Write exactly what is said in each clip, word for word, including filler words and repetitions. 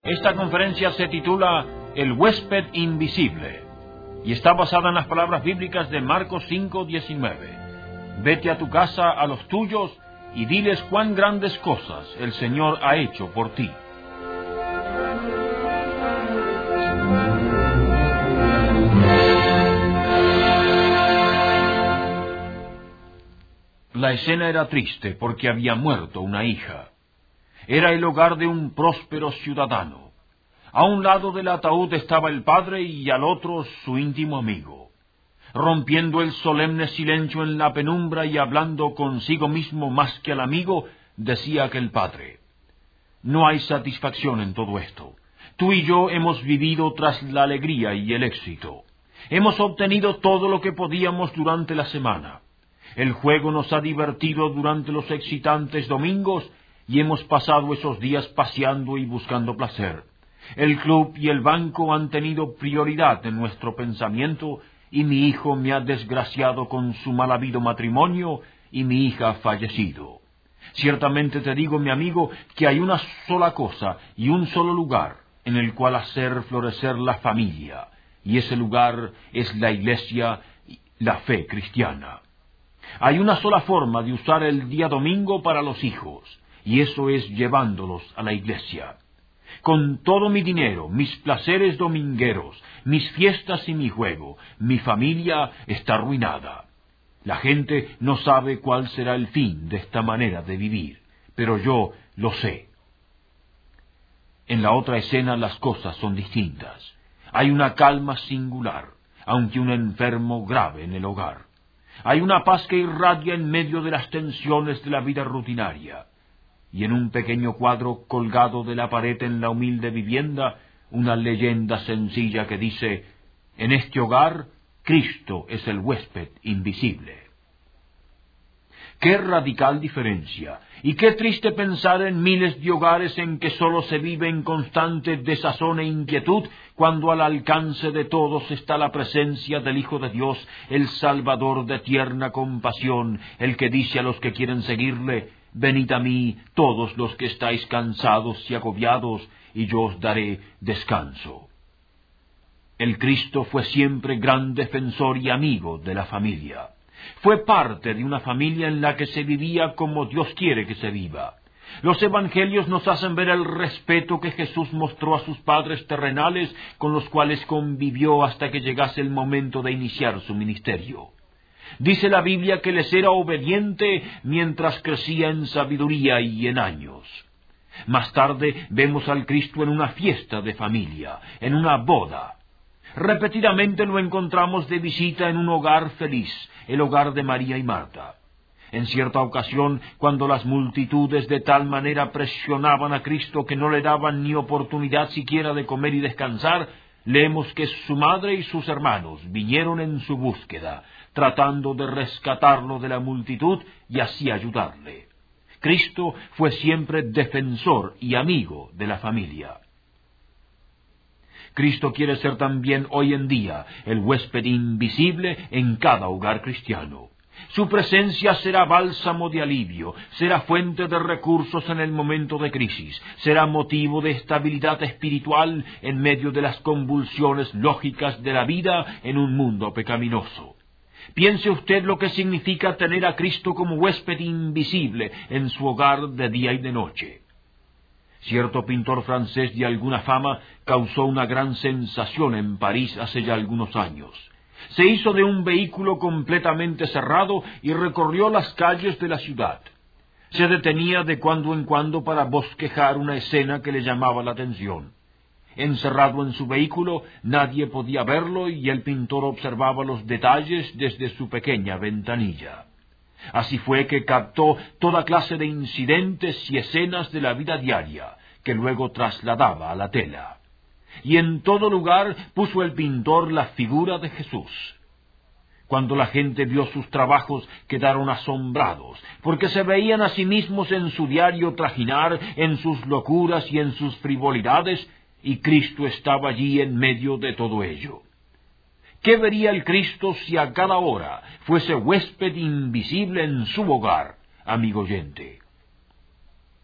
Esta conferencia se titula El huésped invisible y está basada en las palabras bíblicas de Marcos cinco diecinueve. Vete a tu casa, a los tuyos, y diles cuán grandes cosas el Señor ha hecho por ti. La escena era triste porque había muerto una hija. Era el hogar de un próspero ciudadano. A un lado del ataúd estaba el padre y al otro su íntimo amigo. Rompiendo el solemne silencio en la penumbra y hablando consigo mismo más que al amigo, decía aquel padre: no hay satisfacción en todo esto. Tú y yo hemos vivido tras la alegría y el éxito. Hemos obtenido todo lo que podíamos durante la semana. El juego nos ha divertido durante los excitantes domingos y hemos pasado esos días paseando y buscando placer. El club y el banco han tenido prioridad en nuestro pensamiento y mi hijo me ha desgraciado con su mal habido matrimonio y mi hija ha fallecido. Ciertamente te digo, mi amigo, que hay una sola cosa y un solo lugar en el cual hacer florecer la familia, y ese lugar es la iglesia, la fe cristiana. Hay una sola forma de usar el día domingo para los hijos, y eso es llevándolos a la iglesia. Con todo mi dinero, mis placeres domingueros, mis fiestas y mi juego, mi familia está arruinada. La gente no sabe cuál será el fin de esta manera de vivir, pero yo lo sé. En la otra escena las cosas son distintas. Hay una calma singular, aunque un enfermo grave en el hogar. Hay una paz que irradia en medio de las tensiones de la vida rutinaria. Y en un pequeño cuadro colgado de la pared en la humilde vivienda, una leyenda sencilla que dice: en este hogar, Cristo es el huésped invisible. ¡Qué radical diferencia! Y qué triste pensar en miles de hogares en que sólo se vive en constante desazón e inquietud, cuando al alcance de todos está la presencia del Hijo de Dios, el Salvador de tierna compasión, el que dice a los que quieren seguirle: venid a mí todos los que estáis cansados y agobiados, y yo os daré descanso. El Cristo fue siempre gran defensor y amigo de la familia. Fue parte de una familia en la que se vivía como Dios quiere que se viva. Los evangelios nos hacen ver el respeto que Jesús mostró a sus padres terrenales, con los cuales convivió hasta que llegase el momento de iniciar su ministerio. Dice la Biblia que les era obediente mientras crecía en sabiduría y en años. Más tarde vemos al Cristo en una fiesta de familia, en una boda. Repetidamente lo encontramos de visita en un hogar feliz, el hogar de María y Marta. En cierta ocasión, cuando las multitudes de tal manera presionaban a Cristo que no le daban ni oportunidad siquiera de comer y descansar, leemos que su madre y sus hermanos vinieron en su búsqueda, tratando de rescatarlo de la multitud y así ayudarle. Cristo fue siempre defensor y amigo de la familia. Cristo quiere ser también hoy en día el huésped invisible en cada hogar cristiano. Su presencia será bálsamo de alivio, será fuente de recursos en el momento de crisis, será motivo de estabilidad espiritual en medio de las convulsiones lógicas de la vida en un mundo pecaminoso. Piense usted lo que significa tener a Cristo como huésped invisible en su hogar de día y de noche. Cierto pintor francés de alguna fama causó una gran sensación en París hace ya algunos años. Se hizo de un vehículo completamente cerrado y recorrió las calles de la ciudad. Se detenía de cuando en cuando para bosquejar una escena que le llamaba la atención. Encerrado en su vehículo, nadie podía verlo y el pintor observaba los detalles desde su pequeña ventanilla. Así fue que captó toda clase de incidentes y escenas de la vida diaria, que luego trasladaba a la tela. Y en todo lugar puso el pintor la figura de Jesús. Cuando la gente vio sus trabajos, quedaron asombrados, porque se veían a sí mismos en su diario trajinar, en sus locuras y en sus frivolidades, y Cristo estaba allí en medio de todo ello. ¿Qué vería el Cristo si a cada hora fuese huésped invisible en su hogar, amigo oyente?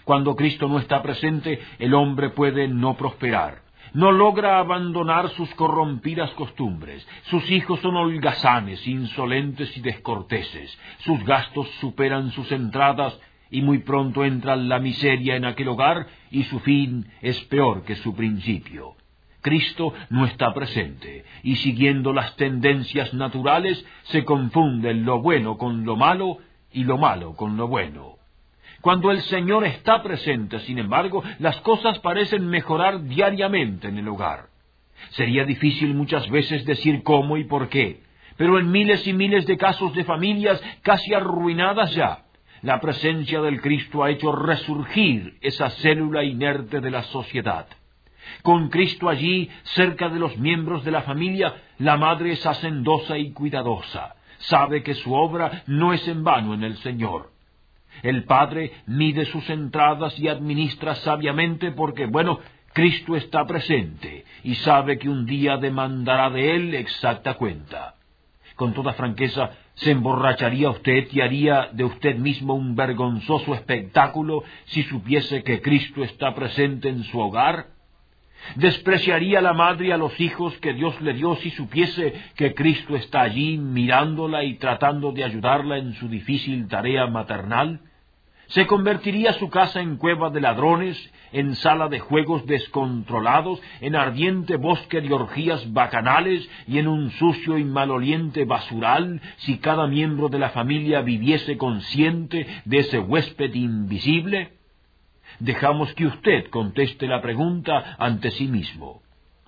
Cuando Cristo no está presente, el hombre puede no prosperar. No logra abandonar sus corrompidas costumbres. Sus hijos son holgazanes, insolentes y descorteses. Sus gastos superan sus entradas y muy pronto entra la miseria en aquel hogar y su fin es peor que su principio. Cristo no está presente y siguiendo las tendencias naturales se confunden lo bueno con lo malo y lo malo con lo bueno. Cuando el Señor está presente, sin embargo, las cosas parecen mejorar diariamente en el hogar. Sería difícil muchas veces decir cómo y por qué, pero en miles y miles de casos de familias casi arruinadas ya, la presencia del Cristo ha hecho resurgir esa célula inerte de la sociedad. Con Cristo allí, cerca de los miembros de la familia, la madre es hacendosa y cuidadosa. Sabe que su obra no es en vano en el Señor. El padre mide sus entradas y administra sabiamente porque, bueno, Cristo está presente y sabe que un día demandará de él exacta cuenta. Con toda franqueza, ¿se emborracharía usted y haría de usted mismo un vergonzoso espectáculo si supiese que Cristo está presente en su hogar? ¿Despreciaría la madre a los hijos que Dios le dio si supiese que Cristo está allí mirándola y tratando de ayudarla en su difícil tarea maternal? ¿Se convertiría su casa en cueva de ladrones, en sala de juegos descontrolados, en ardiente bosque de orgías bacanales y en un sucio y maloliente basural si cada miembro de la familia viviese consciente de ese huésped invisible? Dejamos que usted conteste la pregunta ante sí mismo.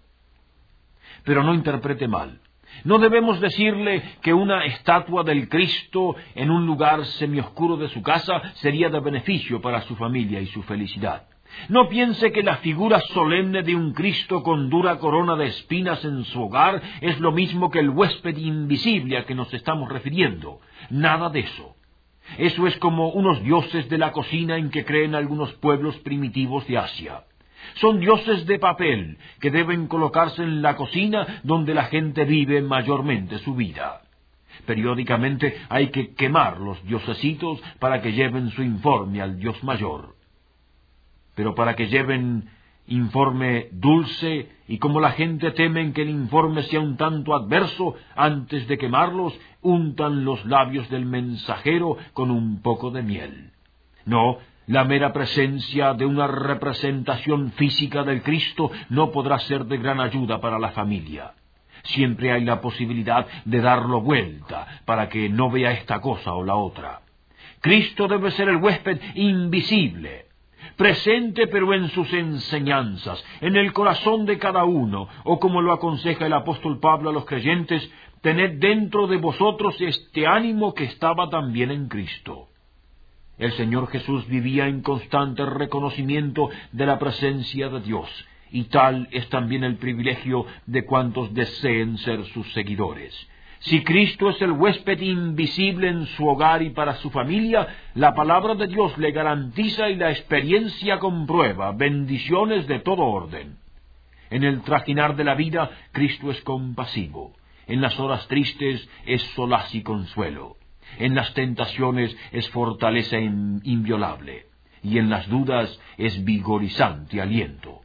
Pero no interprete mal. No debemos decirle que una estatua del Cristo en un lugar semioscuro de su casa sería de beneficio para su familia y su felicidad. No piense que la figura solemne de un Cristo con dura corona de espinas en su hogar es lo mismo que el huésped invisible a que nos estamos refiriendo. Nada de eso. Eso es como unos dioses de la cocina en que creen algunos pueblos primitivos de Asia. Son dioses de papel que deben colocarse en la cocina donde la gente vive mayormente su vida. Periódicamente hay que quemar los diosesitos para que lleven su informe al Dios mayor. Pero para que lleven informe dulce, y como la gente teme que el informe sea un tanto adverso, antes de quemarlos, untan los labios del mensajero con un poco de miel. No, la mera presencia de una representación física del Cristo no podrá ser de gran ayuda para la familia. Siempre hay la posibilidad de darlo vuelta para que no vea esta cosa o la otra. Cristo debe ser el huésped invisible, presente pero en sus enseñanzas, en el corazón de cada uno, o como lo aconseja el apóstol Pablo a los creyentes, tened dentro de vosotros este ánimo que estaba también en Cristo. El Señor Jesús vivía en constante reconocimiento de la presencia de Dios, y tal es también el privilegio de cuantos deseen ser sus seguidores. Si Cristo es el huésped invisible en su hogar y para su familia, la palabra de Dios le garantiza y la experiencia comprueba bendiciones de todo orden. En el trajinar de la vida, Cristo es compasivo. En las horas tristes es solaz y consuelo. En las tentaciones es fortaleza inviolable. Y en las dudas es vigorizante aliento.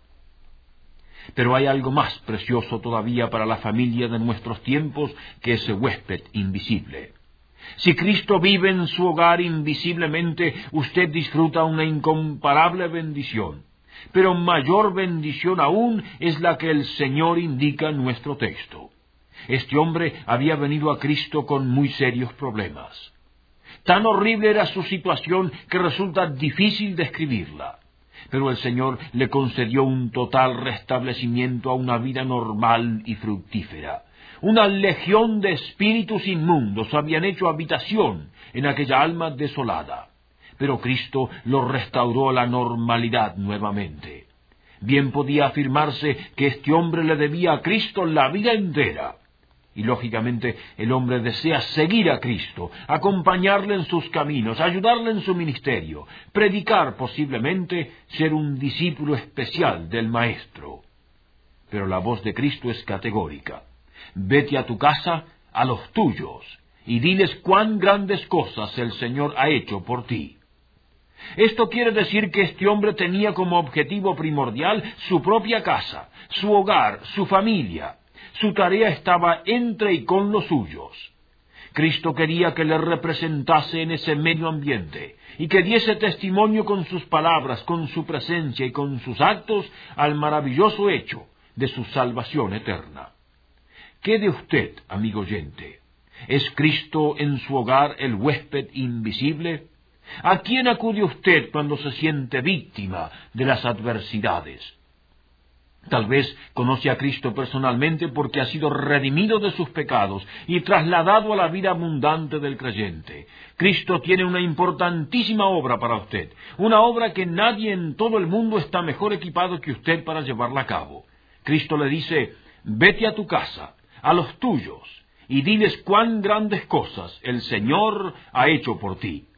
Pero hay algo más precioso todavía para la familia de nuestros tiempos que ese huésped invisible. Si Cristo vive en su hogar invisiblemente, usted disfruta una incomparable bendición. Pero mayor bendición aún es la que el Señor indica en nuestro texto. Este hombre había venido a Cristo con muy serios problemas. Tan horrible era su situación que resulta difícil describirla. Pero el Señor le concedió un total restablecimiento a una vida normal y fructífera. Una legión de espíritus inmundos habían hecho habitación en aquella alma desolada. Pero Cristo lo restauró a la normalidad nuevamente. Bien podía afirmarse que este hombre le debía a Cristo la vida entera. Y lógicamente el hombre desea seguir a Cristo, acompañarle en sus caminos, ayudarle en su ministerio, predicar posiblemente, ser un discípulo especial del Maestro. Pero la voz de Cristo es categórica. Vete a tu casa, a los tuyos, y diles cuán grandes cosas el Señor ha hecho por ti. Esto quiere decir que este hombre tenía como objetivo primordial su propia casa, su hogar, su familia. Su tarea estaba entre y con los suyos. Cristo quería que le representase en ese medio ambiente y que diese testimonio con sus palabras, con su presencia y con sus actos al maravilloso hecho de su salvación eterna. ¿Qué de usted, amigo oyente? ¿Es Cristo en su hogar el huésped invisible? ¿A quién acude usted cuando se siente víctima de las adversidades? Tal vez conoce a Cristo personalmente porque ha sido redimido de sus pecados y trasladado a la vida abundante del creyente. Cristo tiene una importantísima obra para usted, una obra que nadie en todo el mundo está mejor equipado que usted para llevarla a cabo. Cristo le dice: vete a tu casa, a los tuyos, y diles cuán grandes cosas el Señor ha hecho por ti.